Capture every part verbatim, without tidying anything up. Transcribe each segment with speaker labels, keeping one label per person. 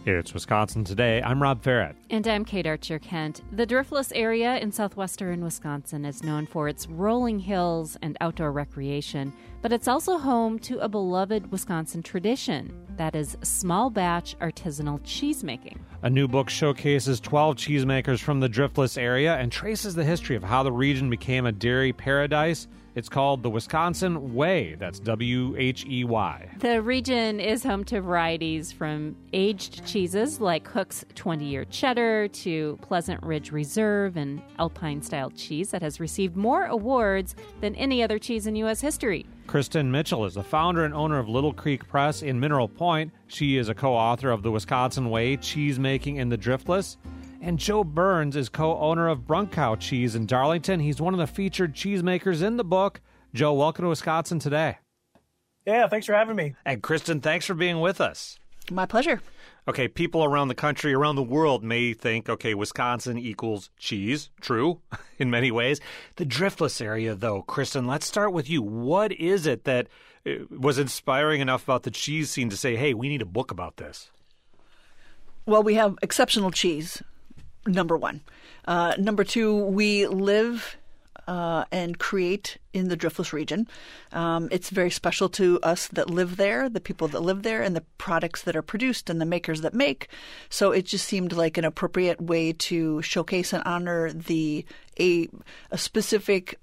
Speaker 1: It's Wisconsin Today. I'm Rob Farrett.
Speaker 2: And I'm Kate Archer-Kent. The Driftless area in southwestern Wisconsin is known for its rolling hills and outdoor recreation, but it's also home to a beloved Wisconsin tradition. That is small batch artisanal cheesemaking.
Speaker 1: A new book showcases twelve cheesemakers from the Driftless area and traces the history of how the region became a dairy paradise. It's called The Wisconsin Way. That's W H E Y.
Speaker 2: The region is home to varieties from aged cheeses like Hook's twenty-year cheddar to Pleasant Ridge Reserve and Alpine-style cheese that has received more awards than any other cheese in U S history.
Speaker 1: Kristen Mitchell is the founder and owner of Little Creek Press in Mineral Point. She is a co-author of The Wisconsin Way, Cheesemaking in the Driftless. And Joe Burns is co-owner of Brunkow Cheese in Darlington. He's one of the featured cheesemakers in the book. Joe, welcome to Wisconsin Today.
Speaker 3: Yeah, thanks for having me.
Speaker 1: And Kristen, thanks for being with us.
Speaker 4: My pleasure.
Speaker 1: Okay, people around the country, around the world may think, okay, Wisconsin equals cheese. True, in many ways. The Driftless area, though, Kristen, let's start with you. What is it that was inspiring enough about the cheese scene to say, hey, we need a book about this?
Speaker 4: Well, we have exceptional cheese. Number one. Uh, number two, we live uh, and create in the Driftless region. Um, it's very special to us that live there, the people that live there, and the products that are produced and the makers that make. So it just seemed like an appropriate way to showcase and honor the a, a specific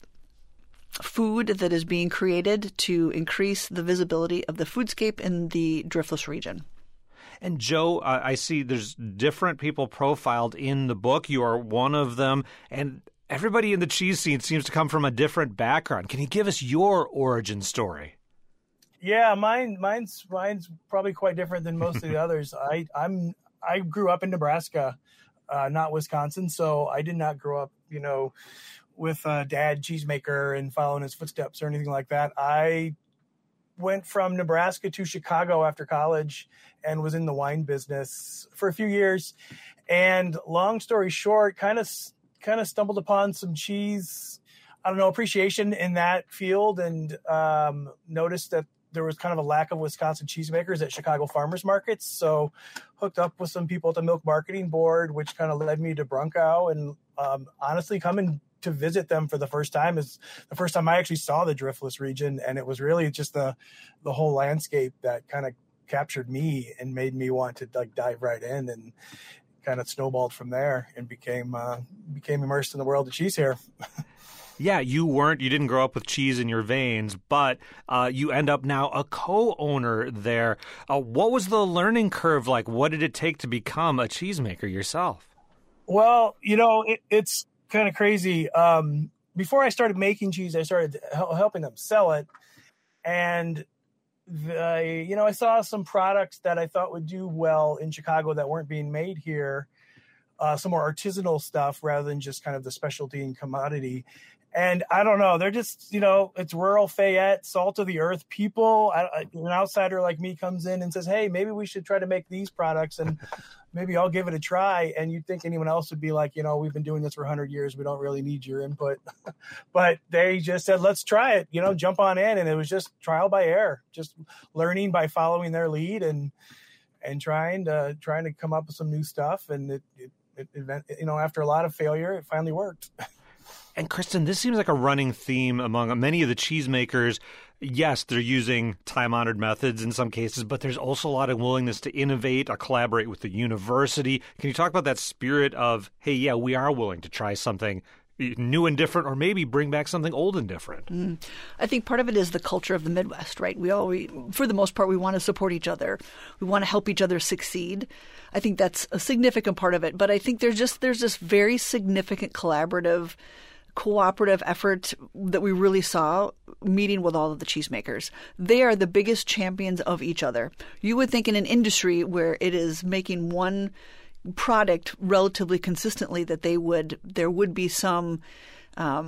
Speaker 4: food that is being created to increase the visibility of the foodscape in the Driftless region.
Speaker 1: And Joe, uh, I see there's different people profiled in the book. You are one of them. And everybody in the cheese scene seems to come from a different background. Can you give us your origin story?
Speaker 3: Yeah, mine, mine's, mine's probably quite different than most of the others. I, I'm, I grew up in Nebraska, uh, not Wisconsin, so I did not grow up, you know, with a dad cheesemaker and following his footsteps or anything like that. I went from Nebraska to Chicago after college and was in the wine business for a few years. And long story short, kind of kind of stumbled upon some cheese, I don't know, appreciation in that field, and um, noticed that there was kind of a lack of Wisconsin cheesemakers at Chicago farmers markets. So hooked up with some people at the Milk Marketing Board, which kind of led me to Brunkow. And um, honestly, coming to visit them for the first time is the first time I actually saw the Driftless region. And it was really just the, the whole landscape that kind of captured me and made me want to like dive right in, and kind of snowballed from there and became, uh, became immersed in the world of cheese here.
Speaker 1: Yeah, you weren't, you didn't grow up with cheese in your veins, but uh, you end up now a co-owner there. Uh, what was the learning curve like? What did it take to become a cheesemaker yourself?
Speaker 3: Well, you know, it, it's kind of crazy. Um, before I started making cheese, I started hel- helping them sell it. And, the, you know, I saw some products that I thought would do well in Chicago that weren't being made here. Uh, some more artisanal stuff rather than just kind of the specialty and commodity. And I don't know, they're just, you know, it's rural Fayette, salt of the earth people. I, I, an outsider like me comes in and says, hey, maybe we should try to make these products and maybe I'll give it a try. And you'd think anyone else would be like, you know, we've been doing this for one hundred years. We don't really need your input. But they just said, let's try it, you know, jump on in. And it was just trial by error, just learning by following their lead and and trying to trying to come up with some new stuff. And it, it, it, it you know, after a lot of failure, it finally worked.
Speaker 1: And Kristen, this seems like a running theme among many of the cheesemakers. Yes, they're using time-honored methods in some cases, but there's also a lot of willingness to innovate, or collaborate with the university. Can you talk about that spirit of, hey, yeah, we are willing to try something new and different, or maybe bring back something old and different?
Speaker 4: Mm. I think part of it is the culture of the Midwest, right? We all, we, for the most part, we want to support each other. We want to help each other succeed. I think that's a significant part of it. But I think there's just there's this very significant collaborative cooperative effort that we really saw meeting with all of the cheesemakers. They are the biggest champions of each other. You would think in an industry where it is making one product relatively consistently that they would there would be some um,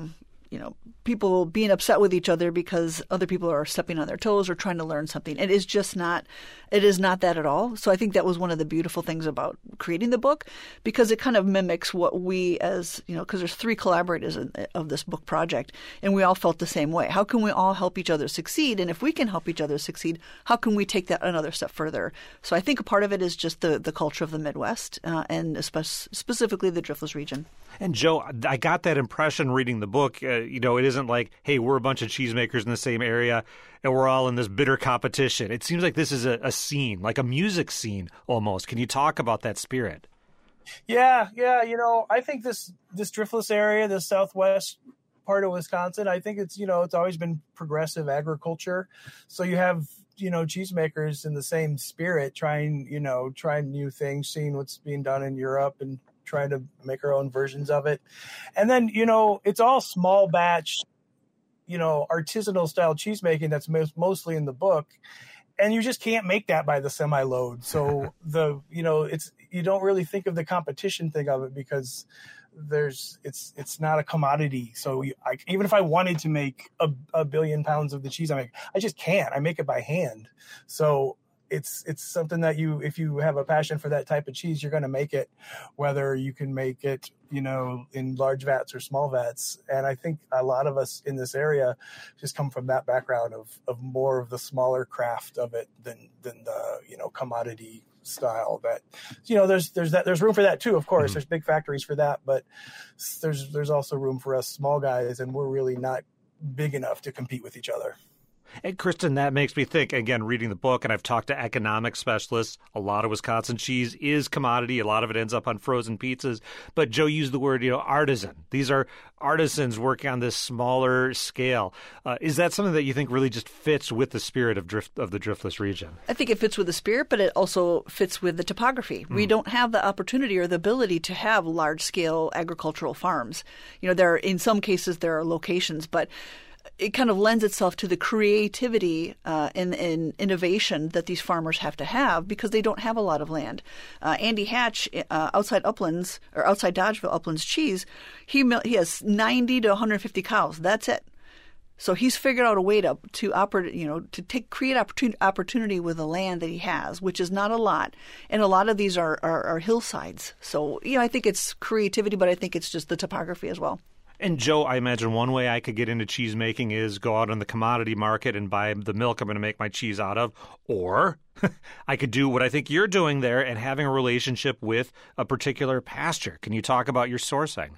Speaker 4: you know, people being upset with each other because other people are stepping on their toes or trying to learn something. It is just not, it is not that at all. So I think that was one of the beautiful things about creating the book, because it kind of mimics what we as, you know, because there's three collaborators in, of this book project, and we all felt the same way. How can we all help each other succeed? And if we can help each other succeed, how can we take that another step further? So I think a part of it is just the, the culture of the Midwest uh, and spe- specifically the Driftless region.
Speaker 1: And Joe, I got that impression reading the book. Uh, you know, it isn't like, hey, we're a bunch of cheesemakers in the same area and we're all in this bitter competition. It seems like this is a, a scene, like a music scene almost. Can you talk about that spirit?
Speaker 3: Yeah, yeah. You know, I think this this Driftless area, the southwest part of Wisconsin, I think it's, you know, it's always been progressive agriculture. So you have, you know, cheesemakers in the same spirit, trying, you know, trying new things, seeing what's being done in Europe and trying to make our own versions of it. And then, you know, it's all small batch, you know, artisanal style cheesemaking that's most, mostly in the book. And you just can't make that by the semi load. So the, you know, it's, you don't really think of the competition thing of it because there's, it's, it's not a commodity. So you, I, even if I wanted to make a, a billion pounds of the cheese I make, I just can't. I make it by hand. So it's it's something that you, if you have a passion for that type of cheese, you're going to make it, whether you can make it, you know, in large vats or small vats. And I think a lot of us in this area just come from that background of, of more of the smaller craft of it than, than the, you know, commodity style that, you know, there's, there's that, there's room for that too. Of course, mm-hmm. There's big factories for that, but there's, there's also room for us small guys, and we're really not big enough to compete with each other.
Speaker 1: And Kristen, that makes me think, again, reading the book, and I've talked to economic specialists, a lot of Wisconsin cheese is commodity. A lot of it ends up on frozen pizzas. But Joe used the word, you know, artisan. These are artisans working on this smaller scale. Uh, is that something that you think really just fits with the spirit of drift of the Driftless region?
Speaker 4: I think it fits with the spirit, but it also fits with the topography. Mm. We don't have the opportunity or the ability to have large-scale agricultural farms. You know, there are, in some cases, there are locations, but it kind of lends itself to the creativity uh, and, and innovation that these farmers have to have because they don't have a lot of land. Uh, Andy Hatch, uh, outside Uplands or outside Dodgeville Uplands Cheese, he he has ninety to one hundred fifty cows. That's it. So he's figured out a way to to operate, you know, to take create opportunity opportunity with the land that he has, which is not a lot, and a lot of these are are, are hillsides. So you know, I think it's creativity, but I think it's just the topography as well.
Speaker 1: And Joe, I imagine one way I could get into cheese making is go out on the commodity market and buy the milk I'm going to make my cheese out of. Or I could do what I think you're doing there and having a relationship with a particular pasture. Can you talk about your sourcing?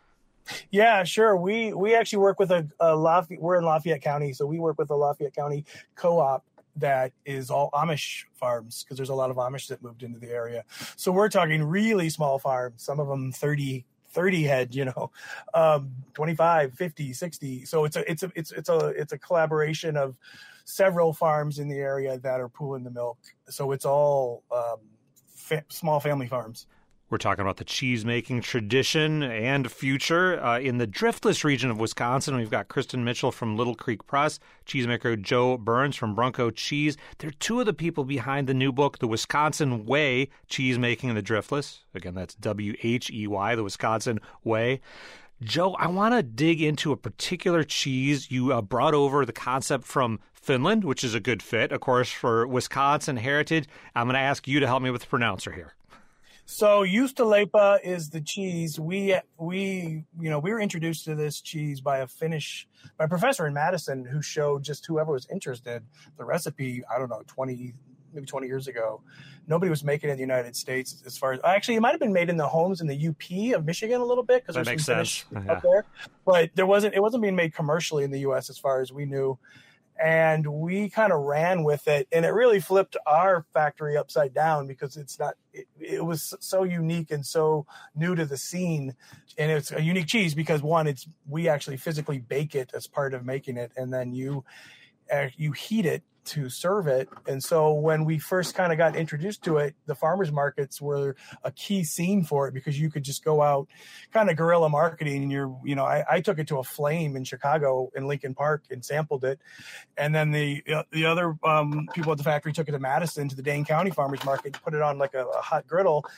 Speaker 3: Yeah, sure. We we actually work with a, a Lafayette. We're in Lafayette County, so we work with a Lafayette County co-op that is all Amish farms because there's a lot of Amish that moved into the area. So we're talking really small farms, some of them thirty thirty head, you know, um, twenty-five, fifty, sixty. So it's a, it's a, it's, it's a, it's a collaboration of several farms in the area that are pooling the milk. So it's all um, fa- small family farms.
Speaker 1: We're talking about the cheese-making tradition and future uh, in the Driftless region of Wisconsin. We've got Kristen Mitchell from Little Creek Press, cheesemaker Joe Burns from Bronco Cheese. They're two of the people behind the new book, The Wisconsin Way, Cheesemaking in the Driftless. Again, that's W H E Y, The Wisconsin Way. Joe, I want to dig into a particular cheese. You uh, brought over the concept from Finland, which is a good fit, of course, for Wisconsin heritage. I'm going to ask you to help me with the pronouncer here.
Speaker 3: So Juustoleipä is the cheese. We, we, you know, we were introduced to this cheese by a Finnish, by a professor in Madison who showed just whoever was interested the recipe, I don't know, twenty, maybe twenty years ago. Nobody was making it in the United States as far as, actually, it might have been made in the homes in the U P of Michigan a little bit because there's some Finnish
Speaker 1: yeah.
Speaker 3: up there. But there wasn't, it wasn't being made commercially in the U S as far as we knew. And we kind of ran with it, and it really flipped our factory upside down because it's not, it, it was so unique and so new to the scene. And it's a unique cheese because one, it's, we actually physically bake it as part of making it. And then you, uh, you heat it to serve it. And so when we first kind of got introduced to it, the farmers markets were a key scene for it because you could just go out kind of guerrilla marketing. And you're, you know, I, I took it to a Flame in Chicago in Lincoln Park and sampled it. And then the, uh, the other um, people at the factory took it to Madison to the Dane County Farmers Market, put it on like a, a hot griddle.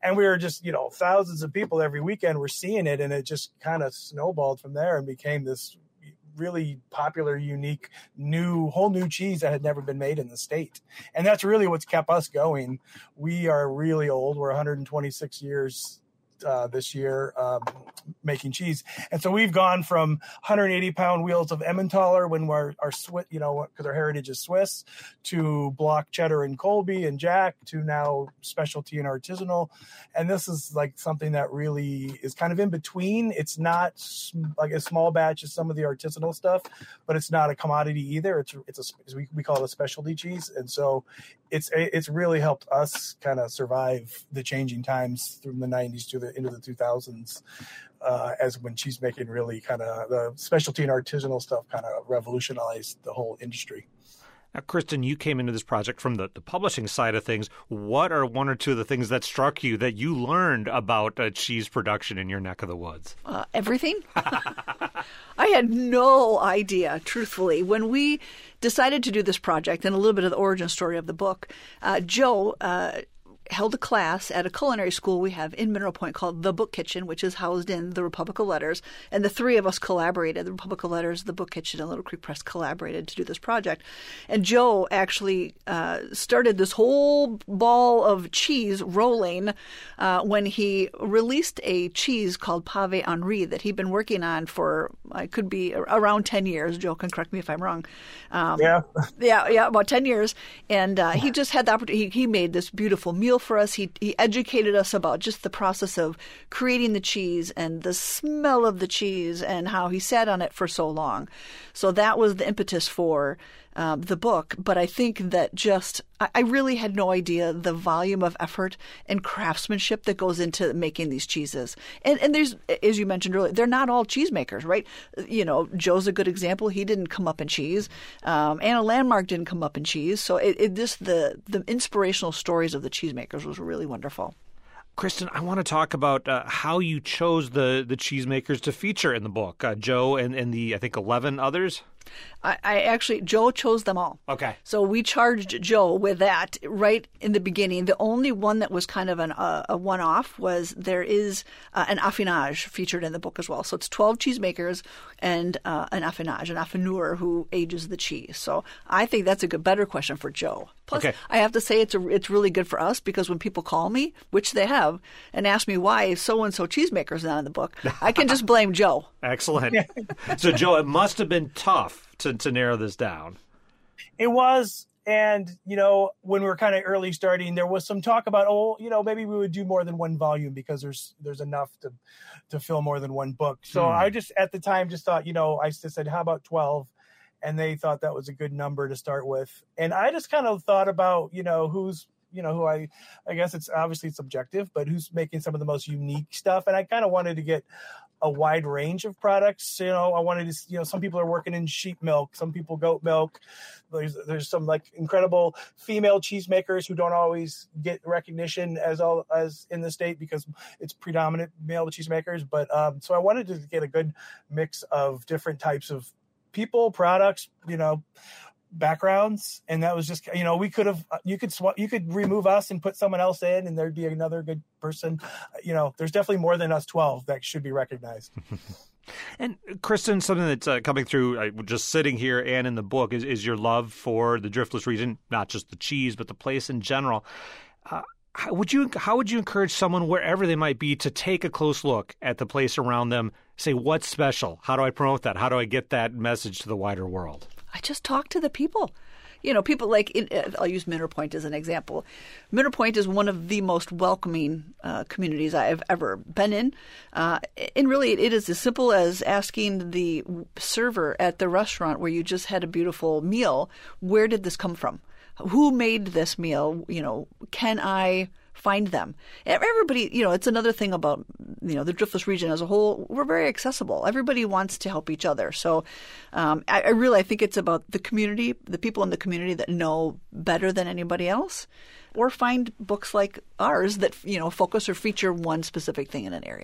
Speaker 3: And we were just, you know, thousands of people every weekend were seeing it, and it just kind of snowballed from there and became this really popular, unique, new, whole new cheese that had never been made in the state. And that's really what's kept us going. We are really old. We're one hundred twenty-six years uh, this year um, making cheese. And so we've gone from one hundred eighty pound wheels of Emmentaler when we're our Swiss, you know, because our heritage is Swiss, to block cheddar and Colby and Jack, to now specialty and artisanal. And this is like something that really is kind of in between. It's not like a small batch as some of the artisanal stuff, but it's not a commodity either. It's it's a we, we call it a specialty cheese. And so it's it's really helped us kind of survive the changing times from the nineties to the into the two thousands, uh, as when cheese making really kind of the specialty and artisanal stuff kind of revolutionized the whole industry.
Speaker 1: Now, Kristen, you came into this project from the, the publishing side of things. What are one or two of the things that struck you that you learned about uh, cheese production in your neck of the woods?
Speaker 4: Uh, everything. I had no idea, truthfully. When we decided to do this project, and a little bit of the origin story of the book, uh, Joe uh, held a class at a culinary school we have in Mineral Point called The Book Kitchen, which is housed in the Republic of Letters. And the three of us collaborated. The Republic of Letters, the Book Kitchen, and Little Creek Press collaborated to do this project. And Joe actually uh, started this whole ball of cheese rolling uh, when he released a cheese called Pave Henri that he'd been working on for, it could be around ten years. Joe can correct me if I'm wrong. Um,
Speaker 3: yeah.
Speaker 4: Yeah, yeah, about ten years. And uh, he just had the opportunity. He, he made this beautiful meal for us. He he educated us about just the process of creating the cheese and the smell of the cheese and how he sat on it for so long. So that was the impetus for um, the book. But I think that just I, I really had no idea the volume of effort and craftsmanship that goes into making these cheeses. And and there's, as you mentioned earlier, they're not all cheesemakers, right? You know, Joe's a good example. He didn't come up in cheese. Um, Anna Landmark didn't come up in cheese. So it, it just the the inspirational stories of the cheesemakers was really wonderful.
Speaker 1: Kristen, I want to talk about uh, how you chose the the cheesemakers to feature in the book. Uh, Joe and, and the, I think, eleven others?
Speaker 4: I, I actually, Joe chose them all.
Speaker 1: Okay.
Speaker 4: So we charged Joe with that right in the beginning. The only one that was kind of an, uh, a one-off was there is uh, an affinage featured in the book as well. So it's twelve cheesemakers and uh, an affinage, an affineur who ages the cheese. So I think that's a good, better question for Joe. Plus,
Speaker 1: okay.
Speaker 4: I have to say it's a, it's really good for us because when people call me, which they have, and ask me why so-and-so cheesemaker's not in the book, I can just blame Joe.
Speaker 1: Excellent. So, Joe, it must have been tough to, to narrow this down.
Speaker 3: It was. And, you know, when we were kind of early starting, there was some talk about, oh, you know, maybe we would do more than one volume because there's there's enough to to fill more than one book. So hmm. I just at the time just thought, you know, I just said, how about twelve? And they thought that was a good number to start with. And I just kind of thought about, you know, who's, you know, who I, I guess it's obviously subjective, but who's making some of the most unique stuff. And I kind of wanted to get a wide range of products. You know, I wanted to, you know, some people are working in sheep milk, some people goat milk. There's, there's some like incredible female cheesemakers who don't always get recognition as all as in the state because it's predominant male cheesemakers. But um, so I wanted to get a good mix of different types of people, products, you know, backgrounds. And that was just, you know, we could have, you could swap, you could remove us and put someone else in and there'd be another good person. You know, there's definitely more than us twelve that should be recognized.
Speaker 1: And Kristen, something that's uh, coming through uh, just sitting here and in the book is, is your love for the Driftless region, not just the cheese, but the place in general. Uh, how would you, how would you encourage someone wherever they might be to take a close look at the place around them, say, what's special? How do I promote that? How do I get that message to the wider world?
Speaker 4: I just talk to the people. You know, people like, in, I'll use Mineral Point as an example. Mineral Point is one of the most welcoming uh, communities I've ever been in. Uh, and really, it is as simple as asking the server at the restaurant where you just had a beautiful meal, where did this come from? Who made this meal? You know, can I find them? Everybody, you know, it's another thing about, you know, the Driftless region as a whole. We're very accessible. Everybody wants to help each other. So um, I, I really, I think it's about the community, the people in the community that know better than anybody else, or find books like ours that, you know, focus or feature one specific thing in an area.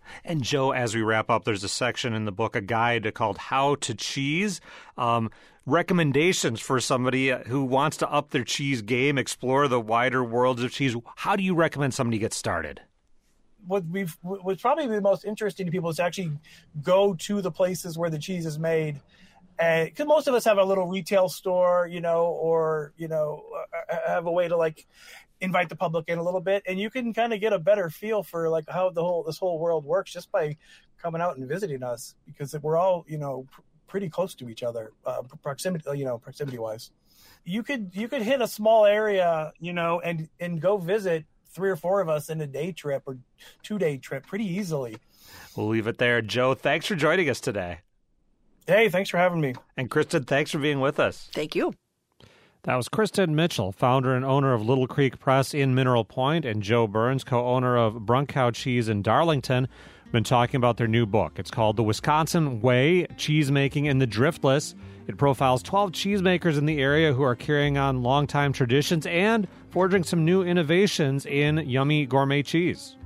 Speaker 1: And Joe, as we wrap up, there's a section in the book, a guide called How to Cheese. Um, recommendations for somebody who wants to up their cheese game, explore the wider worlds of cheese. How do you recommend somebody get started?
Speaker 3: What we've what's probably the most interesting to people is to actually go to the places where the cheese is made. And because most of us have a little retail store, you know, or, you know, have a way to like invite the public in a little bit, and you can kind of get a better feel for like how the whole this whole world works just by coming out and visiting us, because we're all, you know, pr- pretty close to each other, uh, proximity, you know, proximity wise. You could you could hit a small area, you know, and and go visit three or four of us in a day trip or two day trip pretty easily.
Speaker 1: We'll leave it there. Joe, thanks for joining us today.
Speaker 3: Hey, thanks for having me.
Speaker 1: And Kristen, thanks for being with us.
Speaker 4: Thank you.
Speaker 1: That was Kristen Mitchell, founder and owner of Little Creek Press in Mineral Point, and Joe Burns, co-owner of Brunkow Cheese in Darlington. We've been talking about their new book. It's called The Wisconsin Way, Cheesemaking in the Driftless. It profiles twelve cheesemakers in the area who are carrying on longtime traditions and forging some new innovations in yummy gourmet cheese.